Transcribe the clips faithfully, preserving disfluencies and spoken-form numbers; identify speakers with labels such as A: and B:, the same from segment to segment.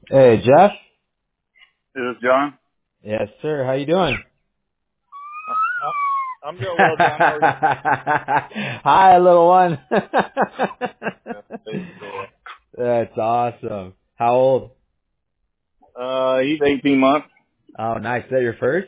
A: Hey, Jeff.
B: Is this John?
A: Yes, sir. How you doing?
B: Uh, I'm doing well, John. How are you?
A: Hi, little one.
B: Yeah, baby boy.
A: That's awesome. How old?
B: Uh, he's eighteen months.
A: Oh, nice. Is that your first?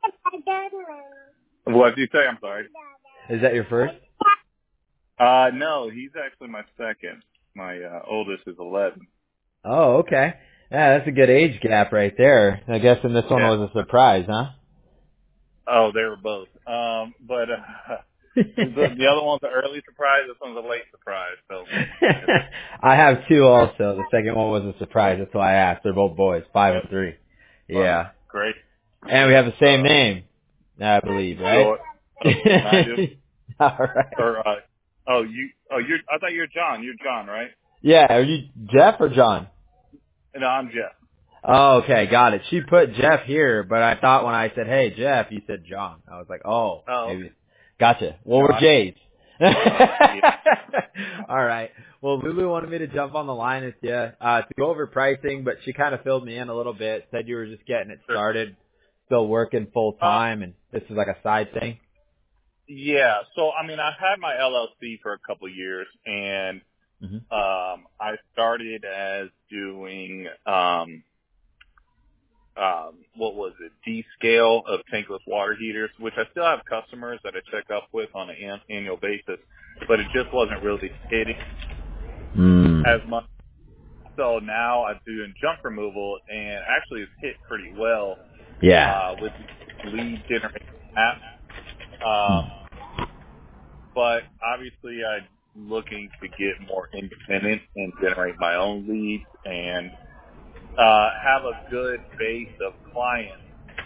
B: What did you say? I'm sorry.
A: Is that your first?
B: Uh, no, he's actually my second. My uh, oldest is eleven.
A: Oh, okay. Yeah, that's a good age gap right there. I guess and this one
B: Yeah.
A: was a surprise, huh?
B: Oh, they were both. Um, but uh, the, the other one's an early surprise. This one's a late surprise. So, yeah.
A: I have two also. The second one was a surprise. That's why I asked. They're both boys, five
B: Yeah.
A: and three.
B: Wow.
A: Yeah.
B: Great.
A: And we have the same
B: Uh,
A: name, I believe, right?
B: so, oh, and I do.
A: All right.
B: Or uh, oh, you. Oh, you're. I thought you were John. You're John, right?
A: Yeah, are you Jeff or John?
B: No, I'm Jeff.
A: Oh, okay, got it. She put Jeff here, but I thought when I said, hey, Jeff, you said John. I was like, oh,
B: Oh, okay.
A: maybe. Gotcha. Well,
B: No,
A: we're
B: I,
A: Jays.
B: yeah.
A: All right. Well, Lulu wanted me to jump on the line with you uh, to go over pricing, but she kind of filled me in a little bit, said you were just getting it
B: Sure.
A: started, still working full
B: Uh,
A: time, and this is like a side thing.
B: Yeah. So, I mean, I've had my L L C for a couple of years, and
A: hmm
B: um, I started as doing um, um, what was it, D-scale of tankless water heaters, which I still have customers that I check up with on an an- annual basis, but it just wasn't really hitting
A: Mm.
B: as much. So now I'm doing junk removal, and actually it's hit pretty well
A: Yeah.
B: uh, with the lead generation app.
A: Mm.
B: Um, but obviously I'm looking to get more independent and generate my own leads and uh, have a good base of clients,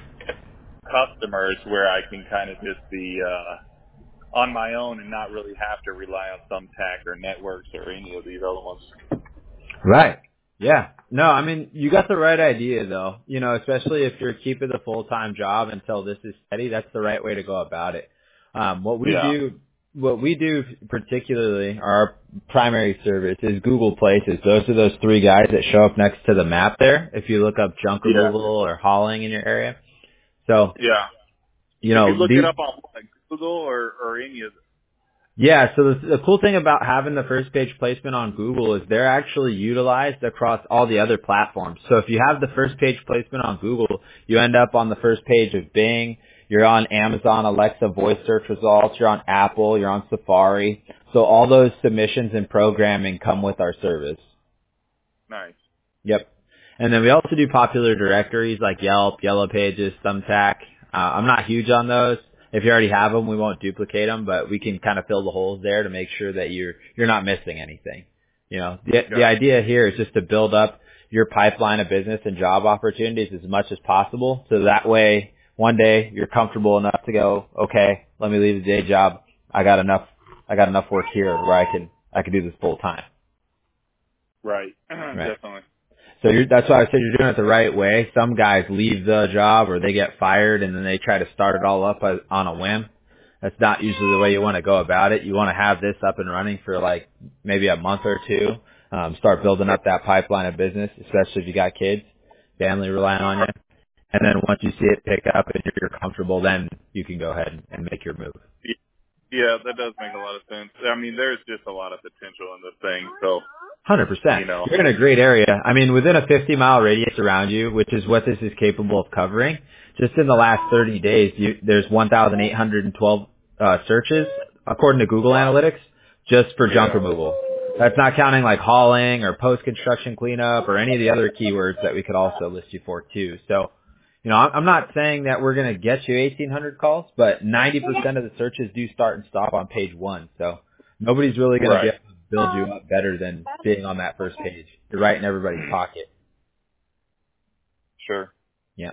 B: customers where I can kind of just be uh, on my own and not really have to rely on Thumbtack or Networks or any of these other ones.
A: Right. Yeah. No, I mean, you got the right idea though. You know, especially if you're keeping the full-time job until this is steady, that's the right way to go about it. Um, what we
B: Yeah.
A: do, what we do particularly, our primary service is Google Places. Those are those three guys that show up next to the map there. If you look up junk
B: Yeah.
A: removal or hauling in your area. So,
B: Yeah.
A: you
B: If you
A: know,
B: look it
A: these,
B: up on like, Google or, or any of
A: yeah, so the, the cool thing about having the first page placement on Google is they're actually utilized across all the other platforms. So if you have the first page placement on Google, you end up on the first page of Bing, you're on Amazon Alexa voice search results, you're on Apple, you're on Safari. So all those submissions and programming come with our service.
B: nice.
A: Yep. And then we also do popular directories like Yelp, Yellow Pages, Thumbtack. Uh, I'm not huge on those. If you already have them, we won't duplicate them, but we can kind of fill the holes there to make sure that you're you're not missing anything. You know, the the
B: Got
A: idea here is just to build up your pipeline of business and job opportunities as much as possible, so that way one day you're comfortable enough to go, okay, let me leave the day job. I got enough. I got enough work here where I can I can do this full time.
B: right.
A: Right.
B: Definitely.
A: So you're, that's why I said you're doing it the right way. Some guys leave the job or they get fired and then they try to start it all up as- on a whim. That's not usually the way you want to go about it. You want to have this up and running for like maybe a month or two. Um, start building
B: Sure.
A: up that pipeline of business, especially if you got kids, family relying on you. And then once you see it pick up and you're comfortable, then you can go ahead and, and make your move.
B: Yeah, that does make a lot of sense. I mean, there's just a lot of potential in this thing. So,
A: Hundred percent.
B: you know,
A: You're in a great area. I mean, within a fifty mile radius around you, which is what this is capable of covering, just in the last thirty days, you, there's one thousand eight hundred twelve uh, searches according to Google
B: wow.
A: Analytics just for junk
B: Yeah.
A: removal. That's not counting like hauling or post construction cleanup or any of the other keywords that we could also list you for too. So, you know, I'm I'm not saying that we're going to get you eighteen hundred calls, but ninety percent of the searches do start and stop on page one. So nobody's really going to be
B: Right.
A: able to build you up better than being on that first page. You're right in everybody's pocket.
B: Sure.
A: Yeah.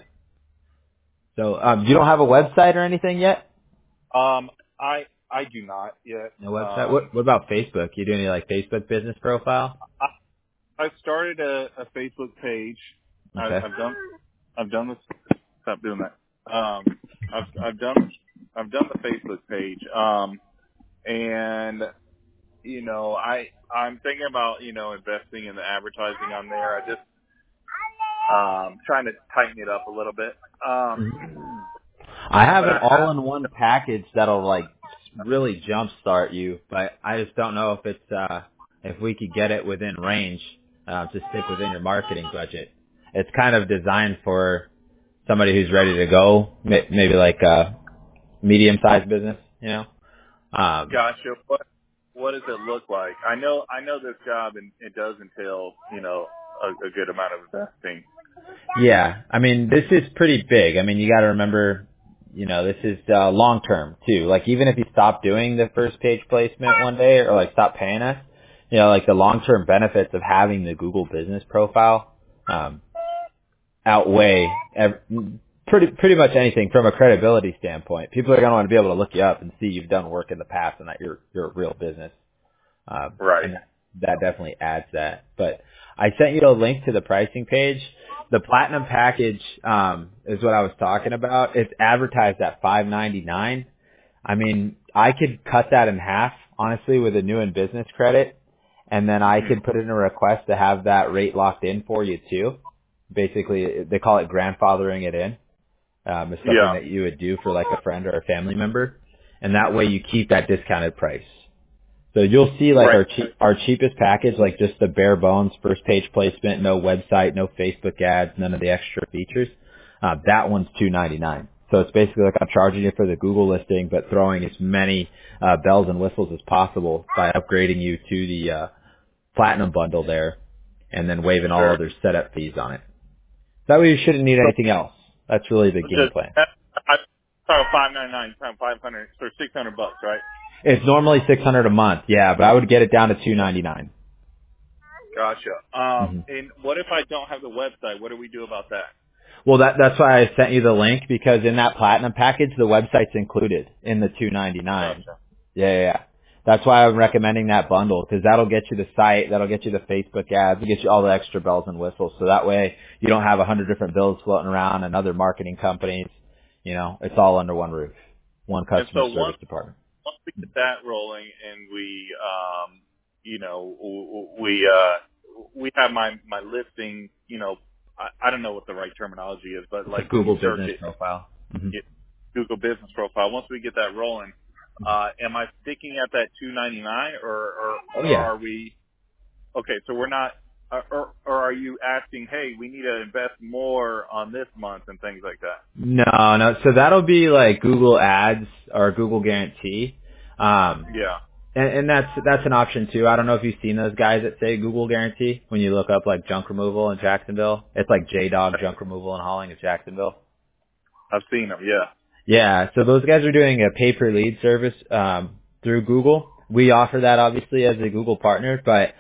A: So um, you don't have a website or anything yet?
B: Um, I I do not yet.
A: No website.
B: Um,
A: What What about Facebook? You do any like Facebook business profile?
B: I I started a, a Facebook page. I,
A: Okay.
B: I've done I've done this. Stop doing that. Um, I've I've done I've done the Facebook page. Um, and you know I I'm thinking about you know investing in the advertising on there. I just Um, trying to tighten it up a little bit. Um,
A: I have
B: but
A: an
B: I have,
A: all-in-one package that'll like really jumpstart you, but I just don't know if it's uh if we could get it within range uh, to stick within your marketing budget. It's kind of designed for somebody who's ready to go, may- maybe like a medium-sized business, you know. Um,
B: gotcha. What what does it look like? I know I know this job, and it does entail, you know, a, a good amount of investing.
A: yeah, I mean this is pretty big. I mean you got to remember, you know, this is uh, long term too. Like even if you stop doing the first page placement one day or like stop paying us, you know, like the long term benefits of having the Google Business Profile um, outweigh ev- pretty pretty much anything from a credibility standpoint. People are going to want to be able to look you up and see you've done work in the past and that you're you're a real business. Um,
B: Right.
A: and that definitely adds that. But I sent you a link to the pricing page. The platinum package um, is what I was talking about. It's advertised at five ninety-nine. I mean, I could cut that in half, honestly, with a new and business credit, and then I could put in a request to have that rate locked in for you too. Basically, they call it grandfathering it in. Um, it's something
B: Yeah.
A: that you would do for like a friend or a family member, and that way you keep that discounted price. So you'll see like
B: Right.
A: our cheap, our cheapest package, like just the bare bones first page placement, no website, no Facebook ads, none of the extra features. Uh, that one's two ninety-nine. So it's basically like I'm charging you for the Google listing, but throwing as many uh, bells and whistles as possible by upgrading you to the uh, platinum bundle there, and then waiving all
B: Sure.
A: other setup fees on it. That way you shouldn't need
B: So
A: anything else. That's really the game
B: just
A: plan.
B: I times five ninety nine times five hundred, so six hundred bucks, right?
A: It's normally six hundred a month, yeah, but I would get it down to two ninety-nine.
B: Gotcha. Um,
A: Mm-hmm.
B: and what if I don't have the website? What do we do about that?
A: Well, that that's why I sent you the link, because in that platinum package, the website's included in the two ninety-nine.
B: Gotcha.
A: Yeah, yeah, yeah. That's why I'm recommending that bundle, because that'll get you the site, that'll get you the Facebook ads, it'll get you all the extra bells and whistles. So that way you don't have a hundred different bills floating around and other marketing companies. You know, it's all under one roof, one
B: And
A: customer
B: so once
A: service department.
B: once we get that rolling, and we, um, you know, w- w- we uh, we have my my listing. You know, I, I don't know what the right terminology is, but
A: It's a
B: like when you
A: Google
B: search
A: business
B: it,
A: profile. hmm
B: get Google Business Profile. Once we get that rolling, uh, am I sticking at that two ninety-nine, or, or
A: Oh
B: or
A: yeah.
B: are we okay? So we're not, or, or or are you asking, hey, we need to invest more on this month and things like that?
A: No, no. So that'll be like Google Ads or Google Guarantee. Um,
B: Yeah.
A: And, and that's that's an option too. I don't know if you've seen those guys that say Google Guarantee when you look up like junk removal in Jacksonville. It's like J Dog Junk Removal and Hauling in Jacksonville.
B: I've seen them. Yeah.
A: Yeah, so those guys are doing a pay per lead service um, through Google. We offer that obviously as a Google partner, but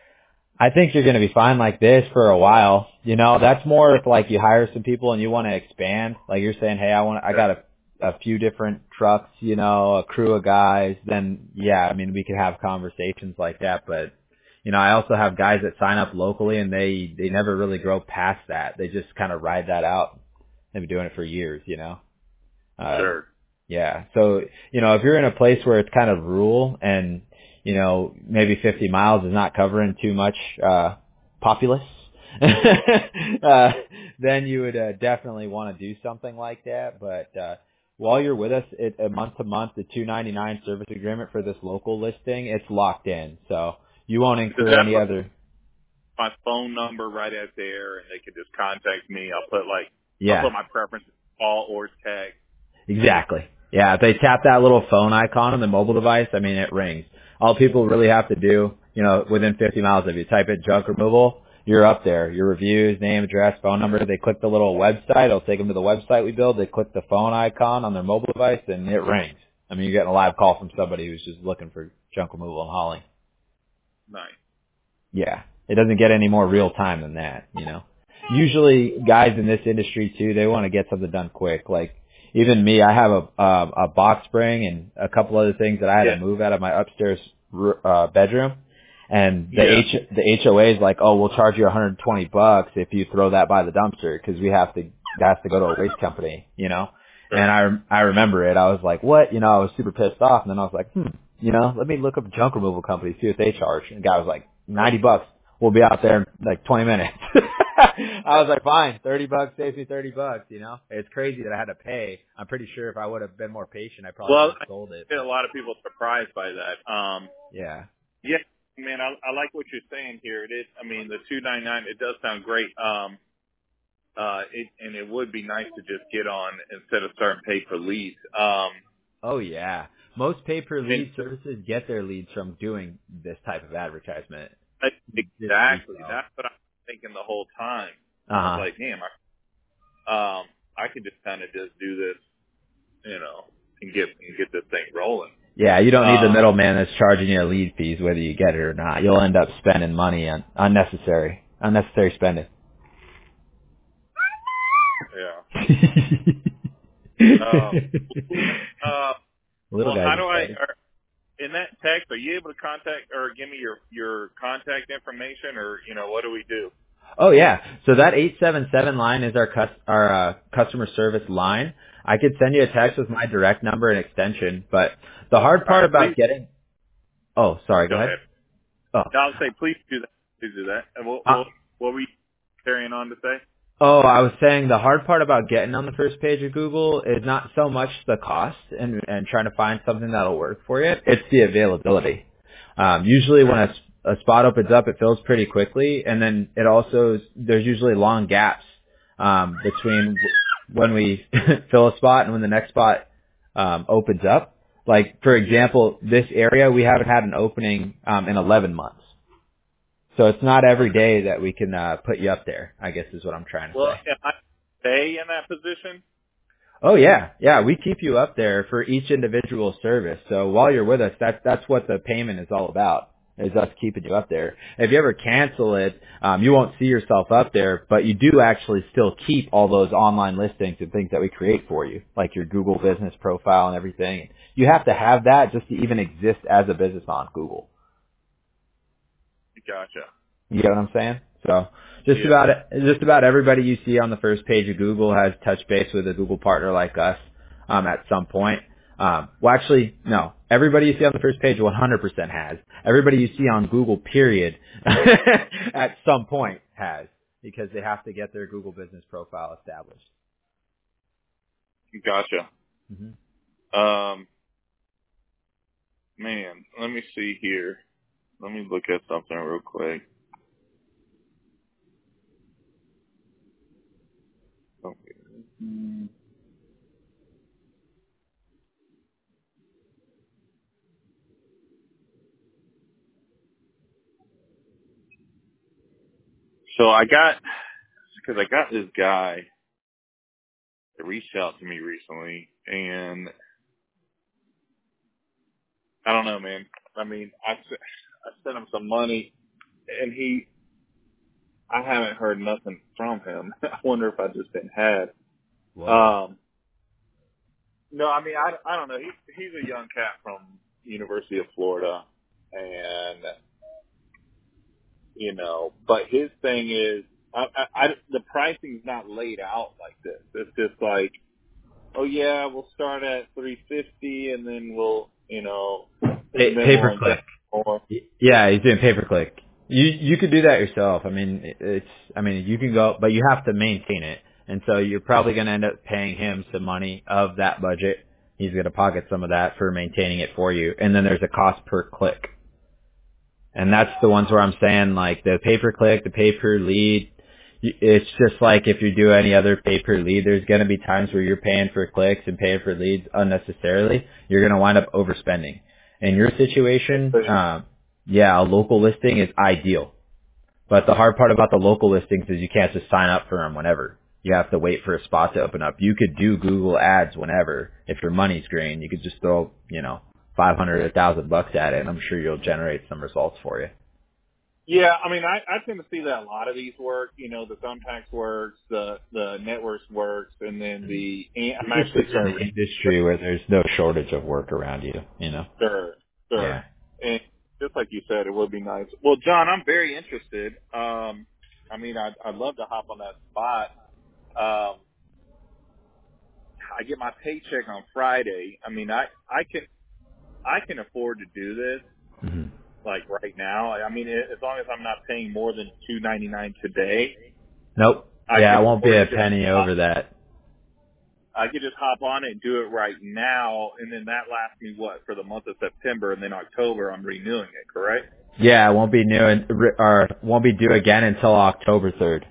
A: I think you're going to be fine like this for a while. You know, that's more if like you hire some people and you want to expand. Like you're saying, hey, I want, I got a, a few different trucks, you know, a crew of guys. Then yeah, I mean, we could have conversations like that. But you know, I also have guys that sign up locally and they they never really grow past that. They just kind of ride that out. They've been doing it for years, you know. Um,
B: Sure.
A: yeah. So, you know, if you're in a place where it's kind of rural and, you know, maybe fifty miles is not covering too much, uh, populace, uh, then you would uh, definitely want to do something like that. But, uh, while you're with us, it, a month to month, the two ninety-nine service agreement for this local listing, it's locked in. So you won't
B: Does
A: incur
B: that
A: any
B: put
A: other,
B: my phone number right out there, and they can just contact me? I'll put like I'll
A: yeah.
B: put my preference call or text.
A: Exactly. Yeah, if they tap that little phone icon on the mobile device, I mean, it rings. All people really have to do, you know, within fifty miles of you, type in junk removal, you're up there. Your reviews, name, address, phone number. They click the little website. It'll take them to the website we build. They click the phone icon on their mobile device, and it rings. I mean, you're getting a live call from somebody who's just looking for junk removal and hauling.
B: Nice.
A: Yeah. It doesn't get any more real time than that, you know. Usually guys in this industry too, they want to get something done quick. Like even me, I have a uh, a box spring and a couple other things that I had
B: Yeah.
A: to move out of my upstairs uh bedroom. And the
B: Yeah.
A: H the H O A is like, "Oh, we'll charge you one hundred twenty bucks if you throw that by the dumpster because we have to that has to go to a waste company, you know."
B: Sure.
A: And I I remember it. I was like, "What?" You know, I was super pissed off, and then I was like, "Hmm, you know, let me look up junk removal company, see what they charge." And the guy was like, ninety bucks. we'll be out there in like twenty minutes. I was like, fine, thirty bucks saves me thirty bucks, you know? It's crazy that I had to pay. I'm pretty sure if I would have been more patient, I probably
B: Well,
A: would have sold it.
B: I get a lot of people surprised by that. Um,
A: Yeah.
B: yeah, man, I, I like what you're saying here. It is, I mean, the two ninety-nine, it does sound great. Um, uh, it, and it would be nice to just get on instead of starting pay per leads. Um,
A: Oh yeah. Most pay-per-lead
B: and
A: services get their leads from doing this type of advertisement. This
B: exactly,
A: retail.
B: that's what I was thinking the whole time. I was
A: Uh-huh.
B: like, damn, I, um, I could just kind of just do this, you know, and get and get this thing rolling.
A: Yeah, you don't need the
B: Um,
A: middleman that's charging you lead fees whether you get it or not. You'll end up spending money on unnecessary, unnecessary spending.
B: yeah. Um, uh,
A: Little
B: well,
A: guys
B: how do I?
A: excited.
B: Are, in that text, are you able to contact or give me your your contact information, or you know, what do we do?
A: Oh yeah, so that eight seven seven line is our cus- our uh, customer service line. I could send you a text with my direct number and extension, but the hard
B: All
A: part
B: right,
A: about
B: please
A: getting. Oh, sorry. Go
B: go
A: ahead.
B: ahead.
A: Oh.
B: No, I'll say please do that. Please do that. And what
A: Uh,
B: what what were you carrying on to say?
A: Oh, I was saying the hard part about getting on the first page of Google is not so much the cost and, and trying to find something that'll work for you. It's the availability. Um, usually when a, s- a spot opens up, it fills pretty quickly, and then it also there's usually long gaps um, between when we fill a spot and when the next spot um, opens up. Like for example, this area we haven't had an opening um, in eleven months. So it's not every
B: Okay.
A: day that we can uh, put you up there, I guess is what I'm trying to
B: Well,
A: say.
B: am I stay in that position?
A: Oh yeah, yeah, we keep you up there for each individual service. So while you're with us, that's that's what the payment is all about, is us keeping you up there. If you ever cancel it, um, you won't see yourself up there, but you do actually still keep all those online listings and things that we create for you, like your Google business profile and everything. You have to have that just to even exist as a business on Google.
B: Gotcha.
A: You get what I'm saying? So just
B: Yeah.
A: about just about everybody you see on the first page of Google has touched base with a Google partner like us um, at some point. Um, well, actually, no. Everybody you see on the first page one hundred percent has. Everybody you see on Google, period, at some point has, because they have to get their Google business profile established.
B: Gotcha.
A: hmm
B: Um, man, let me see here. Let me look at something real quick. Okay. So I got, because I got this guy that reached out to me recently, and I don't know, man. I mean, I, s- I sent him some money, and he, I haven't heard nothing from him. I wonder if I just been had.
A: Whoa.
B: Um, no, I mean, I, I don't know. He, he's a young cat from University of Florida, and you know, but his thing is, I, I, I, the pricing's not laid out like this. It's just like, oh yeah, we'll start at three fifty, and then we'll, you know,
A: Pay,
B: and then
A: pay
B: we'll
A: per
B: invest
A: click.
B: more.
A: Y- Yeah, he's doing pay per click. You you could do that yourself. I mean, it- it's I mean you can go, but you have to maintain it, and so you're probably going to end up paying him some money of that budget. He's going to pocket some of that for maintaining it for you, and then there's a cost per click, and that's the ones where I'm saying like the pay per click, the pay per lead. y- It's just like if you do any other pay per lead, there's going to be times where you're paying for clicks and paying for leads unnecessarily. You're going to wind up overspending. In your situation, um, yeah, a local listing is ideal. But the hard part about the local listings is you can't just sign up for them whenever. You have to wait for a spot to open up. You could do Google ads whenever. If your money's green, you could just throw, you know, five hundred, a thousand bucks at it, and I'm sure you'll generate some results for you.
B: Yeah, I mean, I, I tend to see that a lot of these work. You know, the Thumbtacks works, the the Networks works, and then the I'm
A: You're just
B: actually
A: in
B: starting
A: an
B: to
A: industry where there's no shortage of work around you, you know?
B: sure, sure.
A: Yeah.
B: And just like you said, it would be nice. Well, John, I'm very interested. Um, I mean, I'd, I'd love to hop on that spot. Um, I get my paycheck on Friday. I mean, I I can I can afford to do this.
A: hmm
B: like right now. I mean, as long as I'm not paying more than two ninety-nine today.
A: Nope.
B: I
A: Yeah,
B: could
A: it won't be a
B: afford to just
A: penny
B: hop,
A: over that.
B: I could just hop on it and do it right now, and then that lasts me what for the month of September, and then October I'm renewing it. Correct?
A: Yeah, it won't be new and, or won't be due again until October third.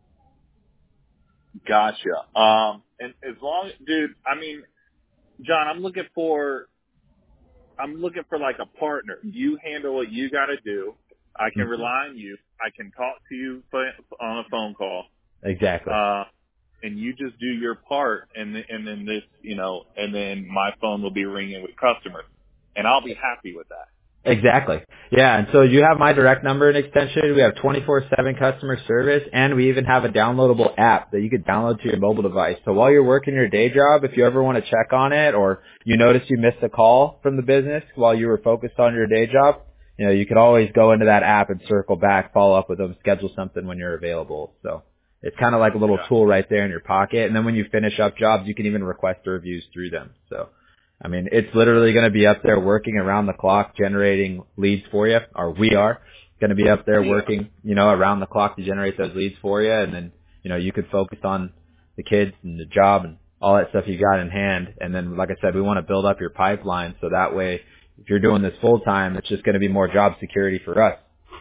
B: Gotcha. Um, and as long, dude, I mean, John, I'm looking for, I'm looking for like a partner. You handle what you got to do. I can rely on you. I can talk to you on a phone call.
A: Exactly.
B: Uh, and you just do your part, and th- and then this, you know, and then my phone will be ringing with customers, and I'll be happy with that.
A: Exactly. Yeah, and so you have my direct number and extension. We have twenty-four seven customer service, and we even have a downloadable app that you could download to your mobile device. So while you're working your day job, if you ever want to check on it, or you notice you missed a call from the business while you were focused on your day job, you know, you could always go into that app and circle back, follow up with them, schedule something when you're available. So it's kind of like a little
B: Yeah.
A: tool right there in your pocket. And then when you finish up jobs, you can even request reviews through them. So, I mean, it's literally going to be up there working around the clock, generating leads for you, or we are going to be up there
B: Yeah.
A: working, you know, around the clock to generate those leads for you. And then, you know, you could focus on the kids and the job and all that stuff you got in hand. And then, like I said, we want to build up your pipeline so that way, if you're doing this full time, it's just going to be more job security for us.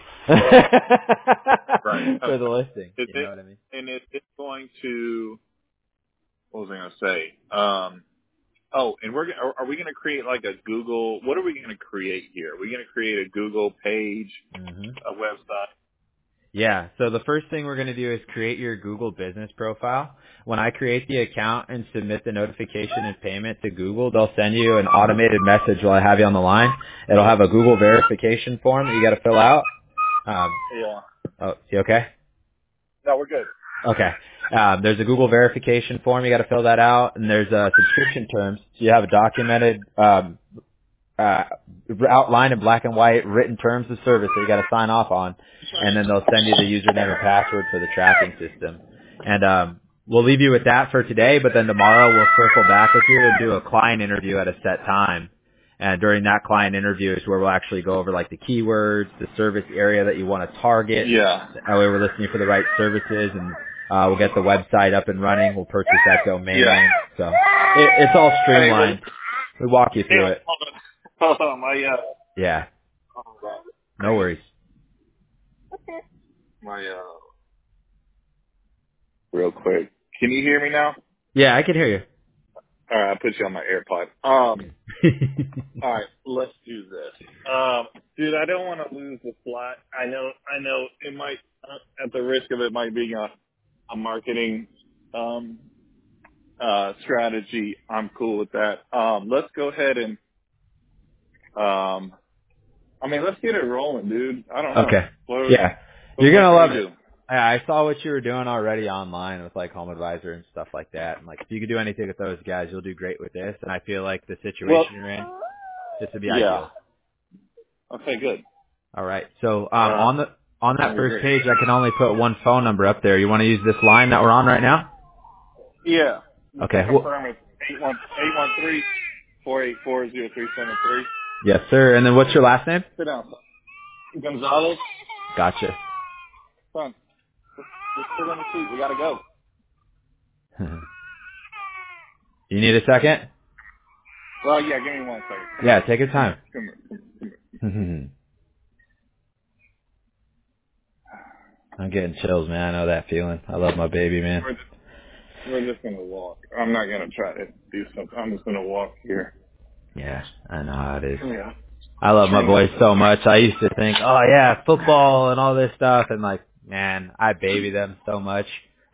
B: Right.
A: For the listing.
B: Is
A: You know
B: it,
A: what I mean?
B: and it, it's going to, what was I going to say? Um, oh, and we're, are, are we going to create like a Google, what are we going to create here? Are we going to create a Google page,
A: Mm-hmm.
B: a website?
A: Yeah. So the first thing we're going to do is create your Google business profile. When I create the account and submit the notification and payment to Google, they'll send you an automated message while I have you on the line. It'll have a Google verification form that you got to fill out. Um,
B: Yeah.
A: oh, you okay?
B: No, we're good.
A: Okay. Um, there's a Google verification form. You got to fill that out, and there's uh, subscription terms. So you have a documented, um, uh, outlined in black and white written terms of service that you got to sign off on, and then they'll send you the username and password for the tracking system. And um, we'll leave you with that for today. But then tomorrow we'll circle back with you and do a client interview at a set time. And during that client interview is where we'll actually go over like the keywords, the service area that you want to target.
B: Yeah.
A: That way we're listening for the right services, and uh, we'll get the website up and running. We'll purchase that domain
B: Yeah.
A: name. So it, it's all streamlined. We walk you
B: Hey,
A: through it.
B: hold on. Hold on. My, uh,
A: Yeah.
B: hold on.
A: No worries.
B: My, uh, real quick. Can you hear me now?
A: Yeah, I can hear you.
B: All right, I put you on my AirPod. Um, all right, let's do this. Um, dude, I don't want to lose the plot. I know, I know it might, uh, at the risk of it might be a, a marketing, um, uh, strategy. I'm cool with that. Um, let's go ahead and, um, I mean, let's get it rolling, dude. I don't know.
A: Okay.
B: What,
A: Yeah.
B: what
A: You're
B: what
A: gonna
B: can
A: love
B: we
A: it.
B: do?
A: Yeah, I saw what you were doing already online with like Home Advisor and stuff like that. And like if you could do anything with those guys, you'll do great with this. And I feel like the situation
B: Well,
A: you're in, this would be
B: yeah.
A: ideal.
B: Okay, good.
A: All right. So
B: Uh,
A: um on the on that
B: that'd be
A: first
B: great.
A: page I can only put one phone number up there. You want to use this line that we're on right now?
B: Yeah. Just
A: Okay.
B: to
A: Well,
B: confirm, it's eight one eight one three four eight four zero three seven three.
A: yes, sir. And then what's your last name?
B: Sit down, son. Gonzalez.
A: Gotcha.
B: Son, just, just sit on the seat. We gotta go.
A: You need a second?
B: Well, yeah. Give me one second. Come
A: Yeah,
B: here.
A: take your time.
B: Come here. Come here.
A: I'm getting chills, man. I know that feeling. I love my baby, man.
B: We're just, we're just gonna walk. I'm not gonna try to do something. I'm just gonna walk here.
A: Yeah, I know how it is.
B: Yeah.
A: I love my boys so much. I used to think, oh yeah, football and all this stuff, and like, man, I baby them so much.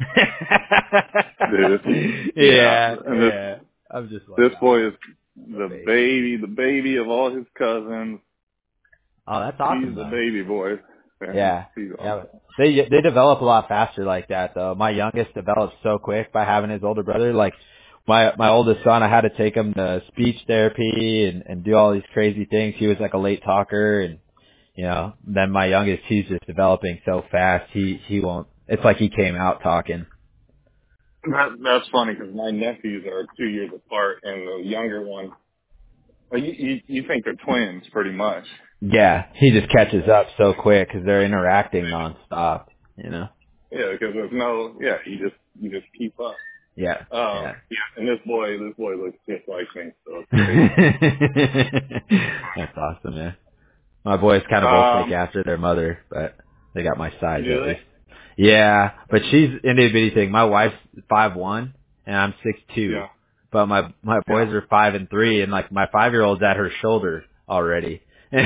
B: Dude.
A: yeah,
B: And this
A: yeah. I'm just like,
B: this
A: oh,
B: boy is the
A: baby.
B: baby, the baby of all his cousins.
A: Oh, that's awesome.
B: He's the
A: Though.
B: baby boy. Yeah.
A: Yeah,
B: He's
A: yeah.
B: awesome.
A: They they develop a lot faster like that though. My youngest developed so quick by having his older brother. Like my my oldest son, I had to take him to speech therapy and and do all these crazy things. He was like a late talker, and you know. Then my youngest, he's just developing so fast. He he won't. It's like he came out talking.
B: That, that's funny because my nephews are two years apart, and the younger one Well, you, you you think they're twins, pretty much.
A: Yeah, he just catches up so quick because they're interacting nonstop. You know.
B: Yeah, because there's no. Yeah, you just you just keep up.
A: Yeah.
B: Um,
A: Yeah.
B: and this boy, this boy looks just like me, so it's crazy.
A: That's awesome, man. My boys kind of both take
B: Um,
A: after their mother, but they got my size
B: do
A: at
B: they?
A: least. Yeah, but she's itty bitty thing. My wife's five one and I'm six two,
B: Yeah,
A: but my my
B: yeah.
A: boys are five and three, and like my five year old's at her shoulder already. And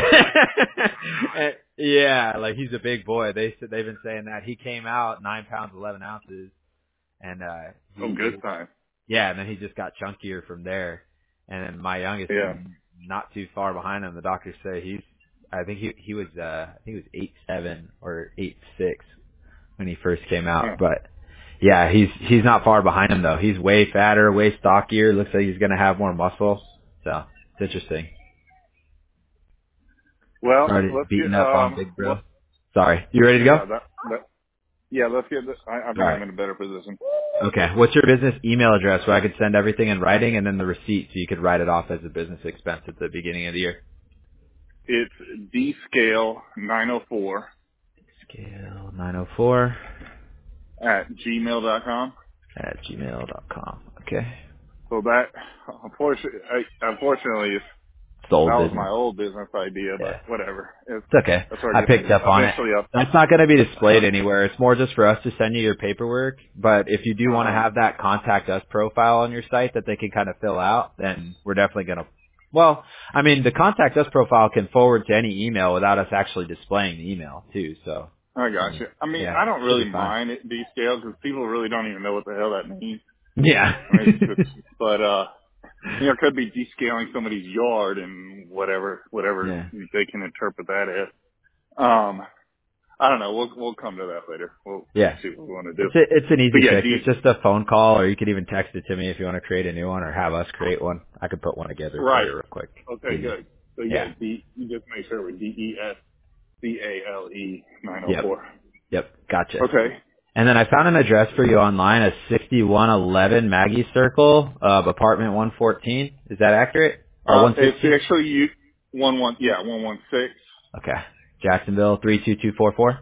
A: yeah, like he's a big boy. They said they've been saying that he came out nine pounds eleven ounces, and uh
B: Oh,
A: he
B: good time.
A: yeah, and then he just got chunkier from there. And then my youngest is
B: Yeah.
A: not too far behind him. The doctors say he's, I think he he was, uh, I think he was eight seven or eight six when he first came out.
B: Huh.
A: But yeah, he's he's not far behind him though. He's way fatter, way stockier. Looks like he's gonna have more muscle. So it's interesting.
B: Well,
A: Started
B: let's
A: beating
B: get
A: up on
B: um.
A: Big
B: What?
A: Bro. Sorry, you ready to go?
B: Yeah, that that. Yeah, let's get this. I, I
A: All
B: think I'm
A: right.
B: in a better position.
A: Okay. What's your business email address where I could send everything in writing and then the receipt so you could write it off as a business expense at the beginning of the year?
B: It's dscale nine oh four
A: Scale nine oh four
B: at gmail dot com.
A: at gmail dot com. Okay.
B: So that, unfortunately, I, unfortunately,
A: It's the old
B: that was
A: business.
B: my old business idea,
A: Yeah.
B: but whatever. It's,
A: It's okay.
B: that's where I
A: I
B: get
A: picked up on it.
B: eventually up.
A: That's not going to be displayed
B: Uh
A: anywhere. It's more just for us to send you your paperwork. But if you do want to
B: huh.
A: have that contact us profile on your site that they can kind of fill out, then we're definitely going to. Well, I mean, the contact us profile can forward to any email without us actually displaying the email too. So,
B: I
A: I
B: got
A: mean,
B: you. I mean,
A: yeah,
B: I don't
A: should
B: really
A: be fine.
B: mind it descale because people really don't even know what the hell that means.
A: Yeah.
B: I mean, it's, it's but uh, you know, it could be descaling somebody's yard and whatever, whatever
A: yeah.
B: they can interpret that as. Um, I don't know. We'll we'll come to that later. We'll
A: Yeah.
B: see what we want to do.
A: It's a, it's an
B: But
A: easy
B: yeah,
A: fix.
B: D,
A: It's just a phone call, or you could even text it to me if you want to create a new one, or have us create one. I could put one together for
B: right.
A: you real quick.
B: Okay,
A: Easy.
B: good. So yeah,
A: Yeah.
B: D, you just make sure we're D E S C A L E nine oh
A: Yep.
B: four.
A: Yep. Gotcha.
B: Okay.
A: And then I found an address for you online as sixty-one eleven Maggie Circle of apartment one fourteen. Is that accurate? Or
B: Uh,
A: one sixteen?
B: it's actually you one one yeah one one six.
A: Okay. Jacksonville three two two four four.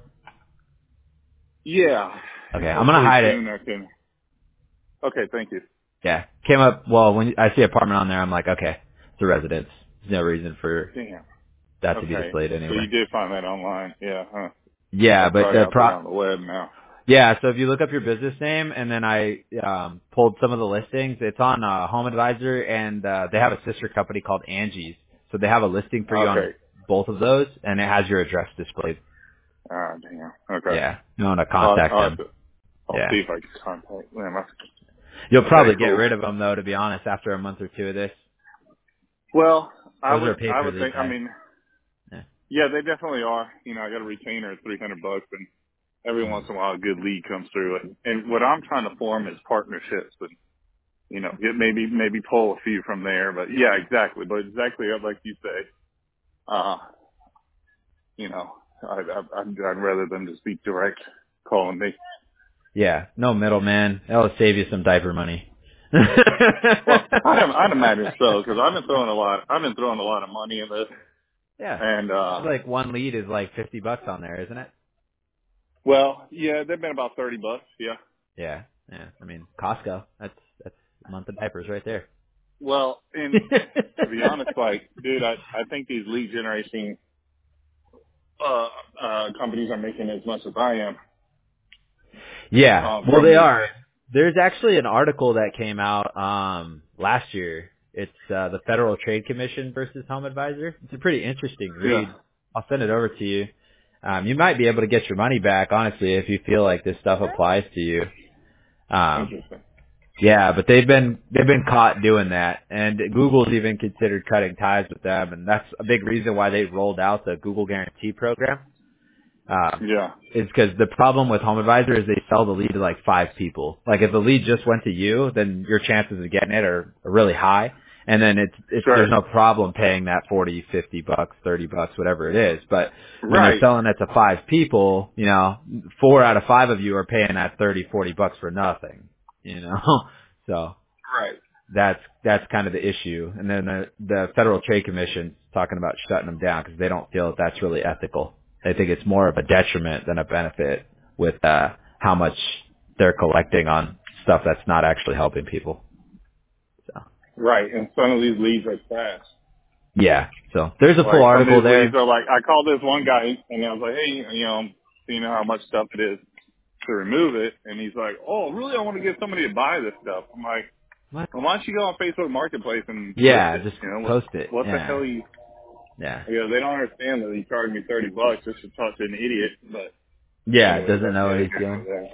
B: Yeah, and
A: Okay. I'm gonna
B: hopefully
A: hide it.
B: soon I can. Okay, thank you.
A: Yeah. Came up. Well, when I see apartment on there, I'm like, okay, it's a residence. There's no reason for
B: Damn.
A: that to be
B: Okay,
A: displayed
B: so you
A: anywhere.
B: did find that online, yeah? Huh?
A: Yeah,
B: That's
A: but
B: probably
A: the
B: out there
A: pro
B: on the web now.
A: Yeah, so if you look up your business name and then I um pulled some of the listings, it's on uh, Home Advisor, and uh, they have a sister company called Angie's. So they have a listing for you on
B: Okay.
A: both of those, and it has your address displayed.
B: Ah, damn. Okay.
A: Yeah, you want to
B: I'll,
A: contact
B: I'll have
A: them.
B: to. I'll
A: Yeah,
B: see if I can contact them.
A: you'll
B: Okay,
A: probably get
B: cool.
A: rid of them though, to be honest, after a month or two of this.
B: Well, I
A: Those
B: would,
A: are pay
B: I
A: per
B: would
A: lead
B: think. I
A: guys.
B: mean,
A: Yeah.
B: yeah, they definitely are. You know, I got a retainer at three hundred bucks, and every
A: Mhm.
B: once in a while, a good lead comes through. And, and what I'm trying to form is partnerships, and you know, get maybe maybe pull a few from there. But yeah, exactly. But exactly like you say, uh, you know, I, I, I'd, I'd rather them just be direct calling me.
A: Yeah, no middleman. That'll save you some diaper money.
B: Well, I'd, I'd imagine so because I've been throwing a lot. I've been throwing a lot of money in this,
A: Yeah,
B: and uh,
A: it's like one lead is like fifty bucks on there, isn't it?
B: well, yeah, they've been about thirty bucks. Yeah.
A: Yeah, yeah. I mean, Costco. That's that's a month of diapers right there.
B: Well, and to be honest, like, dude, I I think these lead generation uh uh companies are making as much as I am
A: Yeah,
B: uh,
A: well,
B: from
A: they
B: these.
A: are. There's actually an article that came out um last year. It's uh, the Federal Trade Commission versus Home Advisor. It's a pretty interesting
B: Yeah.
A: read. I'll send it over to you. Um, you might be able to get your money back, honestly, if you feel like this stuff applies to you. Um,
B: Interesting.
A: Yeah, but they've been they've been caught doing that, and Google's even considered cutting ties with them, and that's a big reason why they rolled out the Google Guarantee program. Um,
B: Yeah.
A: is because the problem with Home Advisor is they sell the lead to like five people. Like if the lead just went to you, then your chances of getting it are, are really high, and then it's it's
B: Sure.
A: there's no problem paying that forty, fifty bucks, thirty bucks, whatever it is. But when they're
B: Right.
A: selling it to five people, you know, four out of five of you are paying that thirty, forty bucks for nothing. You know, so.
B: Right.
A: that's that's kind of the issue. And then the, the Federal Trade Commission's talking about shutting them down because they don't feel that that's really ethical. They think it's more of a detriment than a benefit with uh, how much they're collecting on stuff that's not actually helping people. So
B: Right, and some of these leads are trash.
A: yeah, so there's a
B: Like,
A: full
B: some of
A: article
B: these
A: there.
B: leads are like, I called this one guy, and I was like, hey, you know, so you know how much stuff it is to remove it, and he's like, oh, really, I want to get somebody to buy this stuff. I'm like,
A: What?
B: well, why don't you go on Facebook Marketplace and list
A: Yeah,
B: it?
A: just
B: You know, what,
A: post it.
B: what the hell
A: Yeah,
B: are you,
A: yeah,
B: you know, they don't understand that he charged me thirty bucks just to talk to an idiot, but
A: yeah.
B: anyways,
A: Doesn't
B: that's
A: know what
B: neither
A: he's
B: here nor
A: doing.
B: there.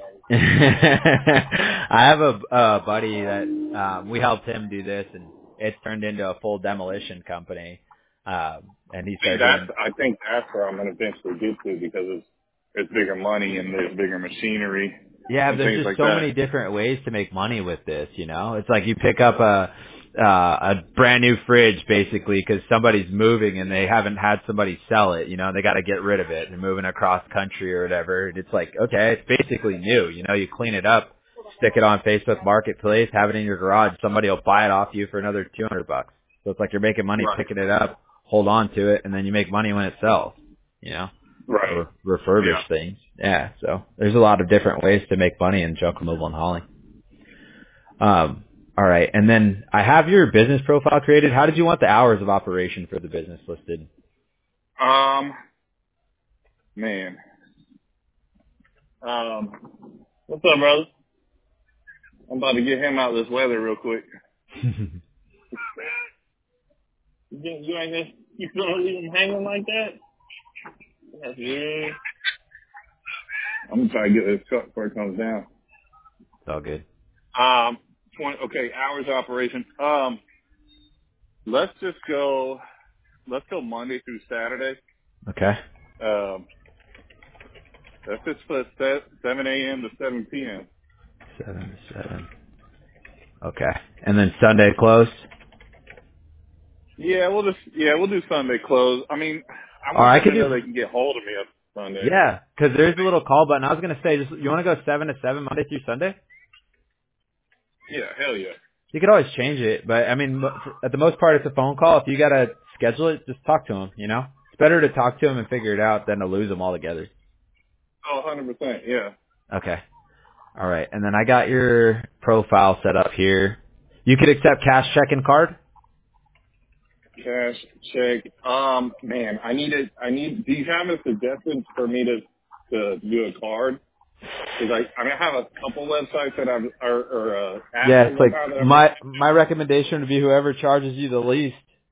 A: I have a, a buddy that um, we helped him do this, and it's turned into a full demolition company. Um, and he
B: See,
A: started
B: that's,
A: doing.
B: I think that's where I'm going to eventually get to because it's, it's bigger money and there's bigger machinery
A: Yeah,
B: and
A: there's
B: things
A: just
B: like
A: so
B: that.
A: many different ways to make money with this. You know, it's like you pick up a uh, a brand new fridge basically because somebody's moving and they haven't had somebody sell it. You know, they got to get rid of it. They're moving across country or whatever. And it's like, okay, it's basically new. You know, you clean it up, stick it on Facebook Marketplace, have it in your garage. Somebody will buy it off you for another two hundred bucks. So it's like you're making money
B: Right.
A: picking it up, hold on to it, and then you make money when it sells. You know,
B: Right.
A: or refurbish
B: Yeah.
A: things. Yeah, so there's a lot of different ways to make money in junk removal and hauling. Um, all right, and then I have your business profile created. How did you want the hours of operation for the business listed?
B: Um, man. Um, what's up, brother? I'm about to get him out of this weather real quick. You, think you ain't just, you gonna leave him hanging like that? That's good. I'm gonna try to get this truck before it comes down.
A: It's all good.
B: Um, twenty, okay, hours of operation. Um, let's just go, let's go Monday through Saturday.
A: Okay.
B: Um, let's just put se- seven a.m. to seven p.m.
A: Seven to seven. Okay. And then Sunday closed?
B: Yeah, we'll just, yeah, we'll do Sunday close. I mean, I
A: Or
B: want
A: I
B: them
A: could
B: to
A: do,
B: know they can get hold of me up Sunday.
A: yeah, 'cause there's a little call button. I was going to say, just you want to go seven to seven Monday through Sunday?
B: Yeah, hell yeah.
A: You could always change it, but I mean, mo- for- at the most part, it's a phone call. If you got to schedule it, just talk to them, you know? It's better to talk to them and figure it out than to lose them altogether.
B: Oh, one hundred percent, yeah.
A: Okay. All right. And then I got your profile set up here. You could accept cash, check, and card?
B: Cash, check. Um, man, I need it. I need, do you have a suggestion for me to, to do a card? Because I, I mean, I have a couple websites that I've, or, or uh, apps
A: Yeah,
B: or
A: it's like
B: whatnot that I've,
A: my my recommendation would be whoever charges you the least.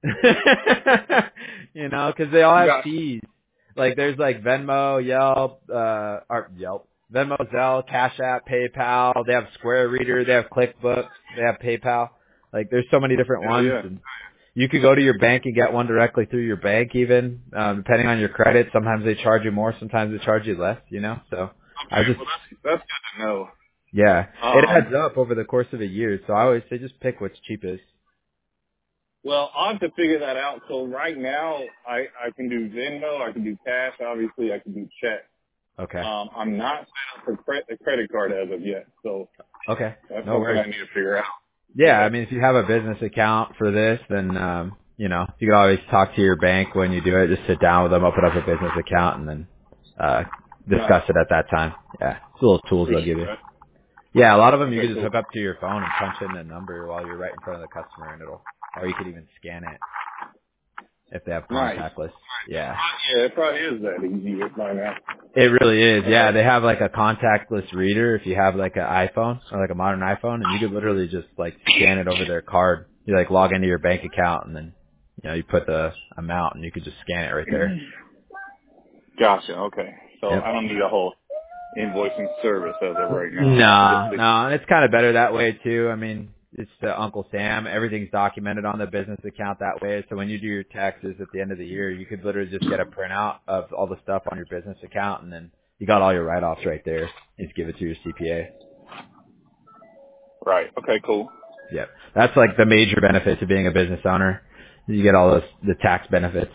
A: You know, because they all have
B: got,
A: fees. Like there's like Venmo, Yelp, uh, or Yelp, Venmo, Zelle, Cash App, PayPal. They have Square Reader. They have QuickBooks. They have PayPal. Like there's so many different
B: hell
A: ones,
B: yeah.
A: and you could go to your bank and get one directly through your bank. Even um, depending on your credit, sometimes they charge you more, sometimes they charge you less. You know, so I
B: Okay,
A: just
B: well that's, that's good to know.
A: yeah, it
B: Um,
A: adds up over the course of a year. So I always say just pick what's cheapest.
B: well, I'll have to figure that out. So right now, I, I can do Venmo, I can do cash, obviously I can do check.
A: Okay.
B: Um, I'm not set up for cre- a credit card as of yet, so
A: Okay.
B: that's
A: No
B: something
A: worries.
B: I need to figure out.
A: Yeah, I
B: Yeah.
A: mean, if you have a business account for this, then um, you know you can always talk to your bank when you do it. Just sit down with them, open up a business account, and then uh,
B: Nice.
A: discuss it at that time. Yeah, it's little tools they'll give
B: Appreciate
A: you.
B: that.
A: Yeah, a lot of them you
B: Okay,
A: can just
B: cool.
A: hook up to your phone and punch in the number while you're right in front of the customer, and it'll, or you could even scan it if they have
B: Nice.
A: contactless. Yeah.
B: Yeah, it probably is that easy with my now.
A: It really is. Yeah,
B: Okay.
A: they have like a contactless reader if you have like an iPhone or like a modern iPhone, and you could literally just like scan it over their card. You like log into your bank account and then you know you put the amount and you could just scan it right there.
B: Gotcha. Okay. So
A: Yep.
B: I don't need a whole invoicing service as of right now.
A: No,
B: Just the,
A: no, and it's kind of better that way too. I mean, it's the Uncle Sam. Everything's documented on the business account that way. So when you do your taxes at the end of the year, you could literally just get a printout of all the stuff on your business account, and then you got all your write-offs right there. You just give it to your C P A.
B: right. Okay. Cool.
A: Yep. That's like the major benefit to being a business owner. You get all those the tax benefits.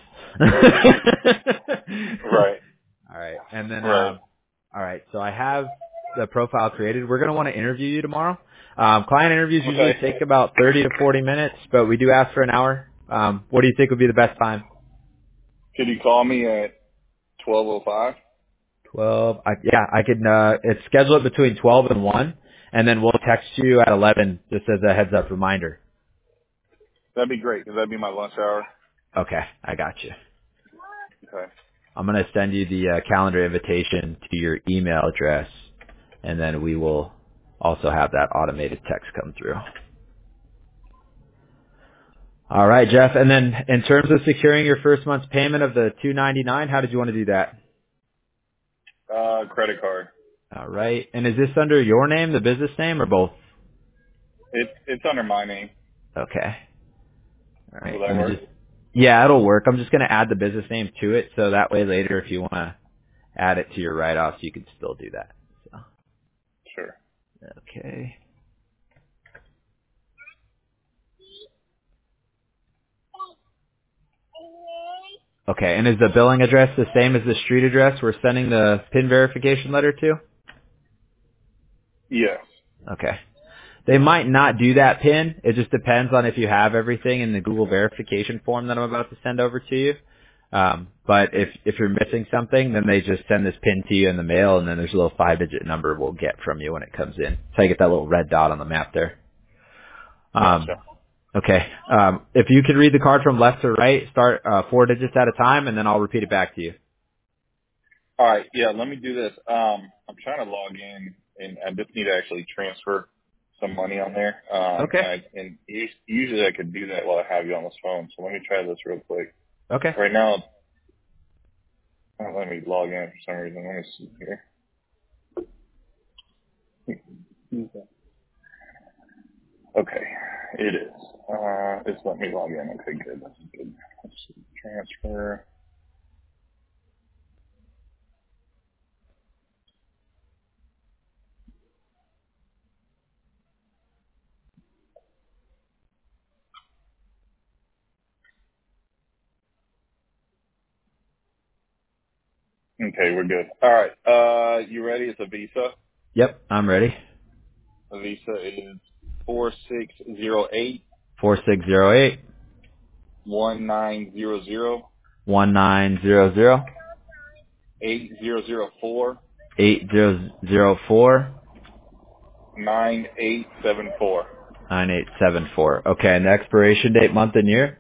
B: Right.
A: All right. And then
B: Right.
A: um all right, so I have the profile created. We're gonna want to interview you tomorrow. Um, client interviews
B: Okay.
A: usually take about thirty to forty minutes, but we do ask for an hour. Um, what do you think would be the best time?
B: Could you call me at twelve oh five?
A: twelve. I, yeah, I can. Uh, it's scheduled between twelve and one, and then we'll text you at eleven just as a heads up reminder.
B: That'd be great, because that'd be my lunch hour.
A: Okay, I got you.
B: Okay.
A: I'm gonna send you the uh, calendar invitation to your email address, and then we will also have that automated text come through. All right, Jeff. And then in terms of securing your first month's payment of the two ninety-nine, how did you want to do that?
B: Uh, credit card.
A: All right. And is this under your name, the business name, or both?
B: It's it's under my name.
A: Okay. All
B: Will
A: right.
B: that
A: Let me
B: work?
A: just. Yeah, it'll work. I'm just gonna add the business name to it, so that way later, if you want to add it to your write-offs, you can still do that. So.
B: Sure.
A: Okay. Okay. And is the billing address the same as the street address we're sending the PIN verification letter to?
B: Yes.
A: Okay. They might not do that PIN. It just depends on if you have everything in the Google verification form that I'm about to send over to you. Um, but if if you're missing something, then they just send this PIN to you in the mail, and then there's a little five-digit number we'll get from you when it comes in. So you get that little red dot on the map there. Um,
B: Gotcha.
A: okay. Um, if you could read the card from left to right, start uh, four digits at a time, and then I'll repeat it back to you.
B: All right. Yeah. Let me do this. Um, I'm trying to log in, and I just need to actually transfer some money on there. Um, and,
A: Okay.
B: I, and us- usually I could do that while I have you on this phone. So let me try this real quick.
A: Okay.
B: Right now, oh, let me log in for some reason. Let me see here. Okay, it is. Uh, it's let me log in. Okay, good. That's good. Let's see. Transfer. Okay, we're good. All right. Uh, you ready? It's a Visa.
A: Yep, I'm ready.
B: The Visa is four six zero eight
A: Four six zero eight
B: one nine zero zero
A: one nine zero zero
B: eight zero zero four
A: eight zero zero four
B: nine eight seven four.
A: nine eight seven four. Okay, and the expiration date, month, and year.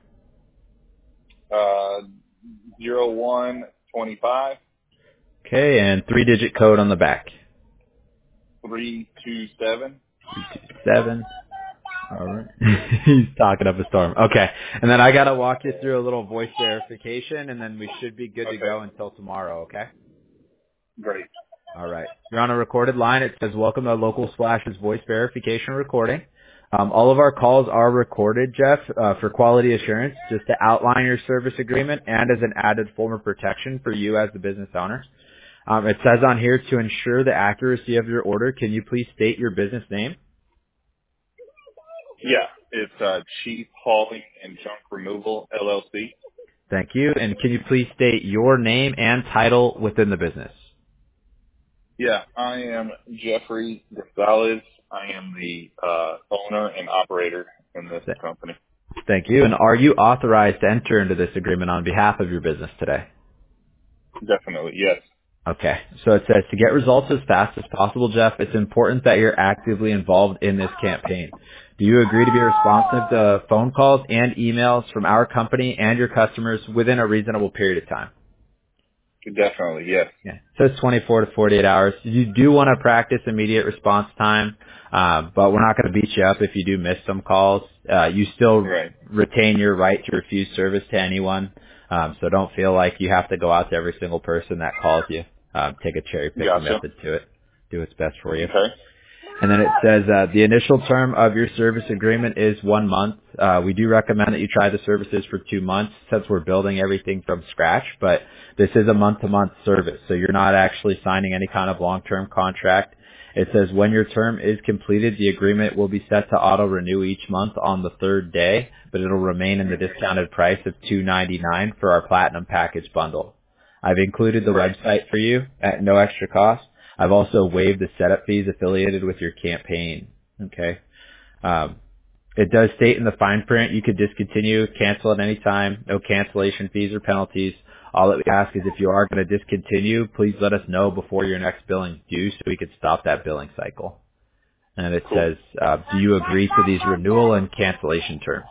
B: Uh, zero one twenty five
A: Okay, and three-digit code on the back.
B: three two seven.
A: Seven. All right. He's talking up a storm. Okay, and then I gotta walk you through a little voice verification, and then we should be good to
B: Okay,
A: go until tomorrow. Okay.
B: great.
A: All right. You're on a recorded line. It says, welcome to Local Splash's voice verification recording. Um, all of our calls are recorded, Jeff, uh, for quality assurance, just to outline your service agreement and as an added form of protection for you as the business owner. Um, it says on here, to ensure the accuracy of your order, can you please state your business name?
B: Yeah, it's uh, Chief Hauling and Junk Removal L L C.
A: Thank you. And can you please state your name and title within the business?
B: Yeah, I am Jeffrey Gonzalez. I am the uh, owner and operator in this
A: Th-
B: company.
A: Thank you. And are you authorized to enter into this agreement on behalf of your business today?
B: Definitely, yes.
A: Okay. So it says to get results as fast as possible, Jeff, it's important that you're actively involved in this campaign. Do you agree to be responsive to phone calls and emails from our company and your customers within a reasonable period of time?
B: Definitely, yes.
A: Yeah. So it's twenty-four to forty-eight hours. You do want to practice immediate response time, uh, but we're not going to beat you up if you do miss some calls. Uh, you still
B: Right.
A: retain your right to refuse service to anyone. Um, so don't feel like you have to go out to every single person that calls you. Um, take a cherry picking
B: Gotcha.
A: method to it. Do what's best for you.
B: Okay.
A: And then it says uh, the initial term of your service agreement is one month. Uh, we do recommend that you try the services for two months since we're building everything from scratch, but this is a month-to-month service, so you're not actually signing any kind of long-term contract. It says when your term is completed, the agreement will be set to auto-renew each month on the third day, but it'll remain in the discounted price of two ninety-nine for our Platinum Package bundle. I've included the
B: Right.
A: website for you at no extra cost. I've also waived the setup fees affiliated with your campaign. Okay. Um, it does state in the fine print you could discontinue, cancel at any time, no cancellation fees or penalties. All that we ask is if you are going to discontinue, please let us know before your next billing is due so we could stop that billing cycle. And it
B: Cool.
A: says, uh, do you agree to these renewal and cancellation terms?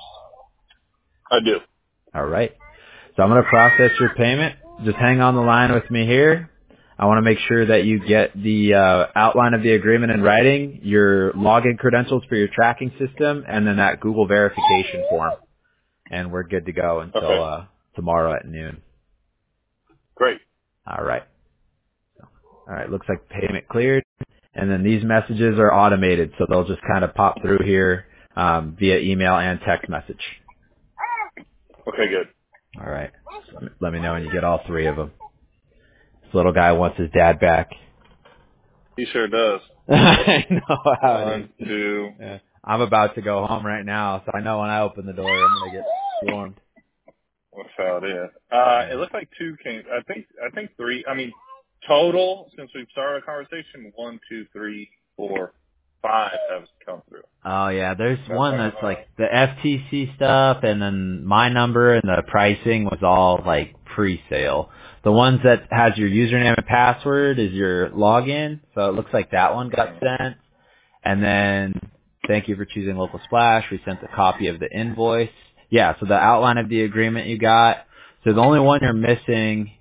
B: I do.
A: All right. So I'm going to process your payment. Just hang on the line with me here. I want to make sure that you get the uh, outline of the agreement in writing, your login credentials for your tracking system, and then that Google verification form. And we're good to go until
B: Okay.
A: uh, tomorrow at noon.
B: Great.
A: All right. All right. Looks like payment cleared. And then these messages are automated, so they'll just kind of pop through here um, via email and text message.
B: Okay, good.
A: All right. So let me know when you get all three of them. This little guy wants his dad back.
B: He sure does.
A: I know how it
B: One,
A: is.
B: two.
A: Yeah. I'm about to go home right now, so I know when I open the door, I'm gonna get swarmed.
B: That's how it is. Uh, it looks like two came. I think. I think three. I mean, total since we've started a conversation, one, two, three, four, five have come through.
A: Oh yeah, there's
B: That's
A: one
B: like,
A: that's like the F T C stuff, and then my number and the pricing was all like pre-sale. The ones that has your username and password is your login, so it looks like that one got sent. And then, thank you for choosing Local Splash. We sent a copy of the invoice. Yeah, so the outline of the agreement you got. So the only one you're missing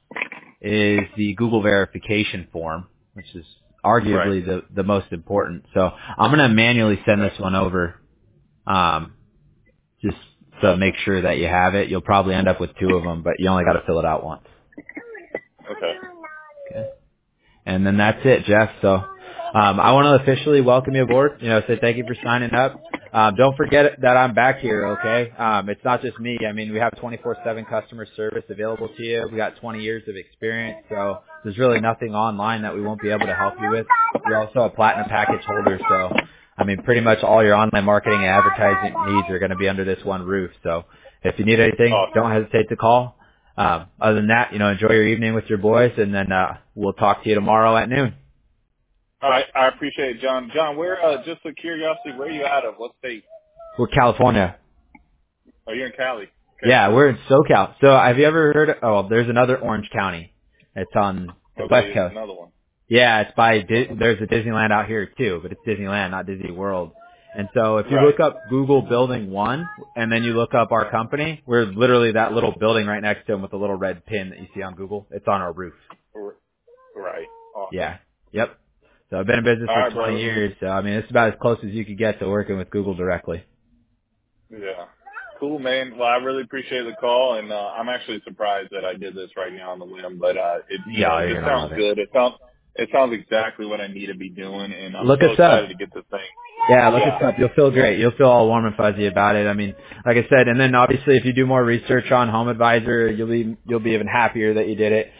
A: is the Google verification form, which is arguably
B: right.
A: the, the most important. So I'm going to manually send this one over, um, just to make sure that you have it. You'll probably end up with two of them, but you only got to fill it out once.
B: Okay.
A: Okay. And then that's it, Jeff. So um, I want to officially welcome you aboard. You know, say thank you for signing up. Um, don't forget that I'm back here, okay? Um, it's not just me. I mean, we have twenty-four seven customer service available to you. We got twenty years of experience, so there's really nothing online that we won't be able to help you with. You're also a platinum package holder, so I mean, pretty much all your online marketing and advertising needs are going to be under this one roof. So if you need anything,
B: Awesome.
A: don't hesitate to call. Um, other than that, you know, enjoy your evening with your boys, and then uh, we'll talk to you tomorrow at noon.
B: All right. I appreciate it, John. John, where? Uh, just for curiosity, where are you out of? What state?
A: We're California.
B: Oh, you're in Cali. Okay.
A: Yeah, we're in SoCal. So have you ever heard of, oh, there's another Orange County. It's on the
B: Okay,
A: West
B: there's
A: Coast.
B: another one.
A: Yeah, it's by, Di- there's a Disneyland out here too, but it's Disneyland, not Disney World. And so if you
B: Right.
A: look up Google Building one, and then you look up our company, we're literally that little building right next to them with the little red pin that you see on Google. It's on our roof.
B: Right. Awesome.
A: Yeah. Yep. So I've been in business
B: All
A: for
B: right,
A: twenty
B: brother.
A: years, so I mean, it's about as close as you could get to working with Google directly.
B: Yeah. Cool, man. Well, I really appreciate the call, and uh, I'm actually surprised that I did this right now on the whim, but uh, it, you
A: Yeah,
B: know,
A: you're
B: it
A: gonna
B: sounds
A: love it.
B: good. It sounds it sounds exactly what I need to be doing, and I'm
A: Look
B: so
A: us up.
B: excited to get this thing.
A: Yeah, look
B: Yeah.
A: us up. You'll feel great. You'll feel all warm and fuzzy about it. I mean, like I said, and then obviously if you do more research on Home Advisor, you'll be you'll be even happier that you did it.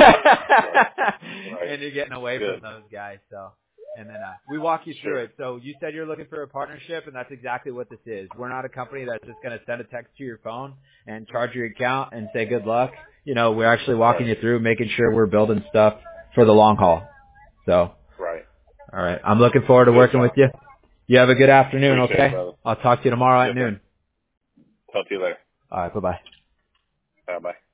B: Right.
A: And you're getting away
B: Good.
A: from those guys. So, and then uh, we walk you through it. So you said you're looking for a partnership, and that's exactly what this is. We're not a company that's just going to send a text to your phone and charge your account and say good luck. You know, we're actually walking you through, making sure we're building stuff for the long haul. So,
B: Right.
A: all right, I'm looking forward to
B: Good
A: working
B: job.
A: with you. You have a good afternoon,
B: Appreciate it,
A: okay?
B: brother.
A: I'll talk to you tomorrow at
B: Yes, sir.
A: noon.
B: Talk to you later.
A: All right, bye-bye.
B: Bye bye.